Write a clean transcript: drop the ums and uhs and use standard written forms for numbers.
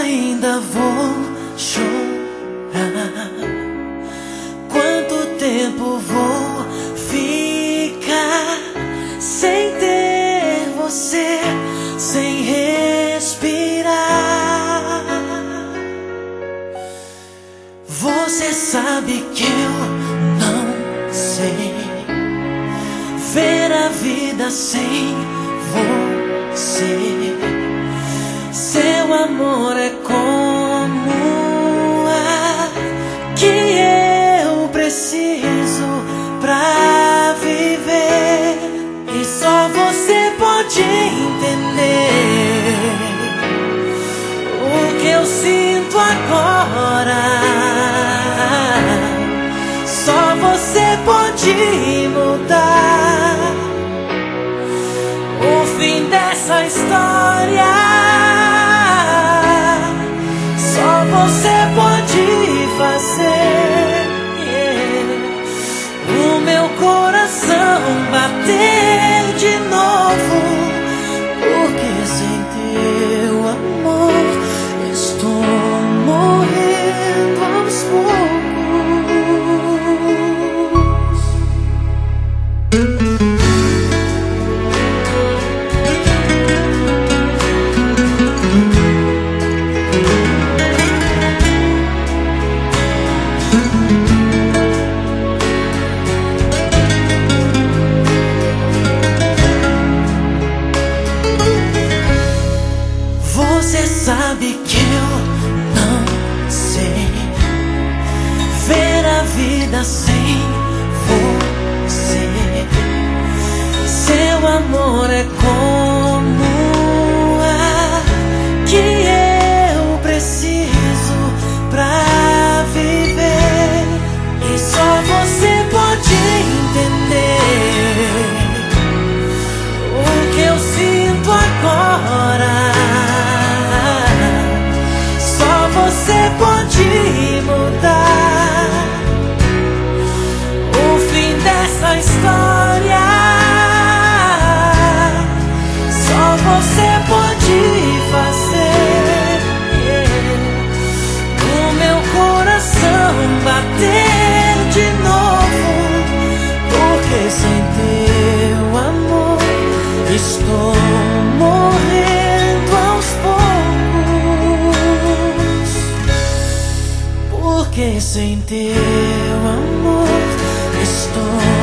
ainda vou chorar? Quanto tempo vou ficar sem ter você, sem respirar? Você sabe que eu não sei ver a vida sem você. Seu amor é como o ar que eu preciso pra viver, e só você pode entender o que eu sinto agora. Só você pode mudar o fim dessa história. Só você pode fazer o meu coração bater de novo, porque sem teu amor estou morrendo aos poucos. Você sabe que eu não sei ver a vida sem você. Seu amor é como o ar que eu preciso pra viver, e só você pode entender o que eu sinto agora. Você pode mudar o fim dessa história. Só você pode fazer o meu coração bater de novo, porque sem teu amor estou morrendo aos poucos. Porque sem teu amor estou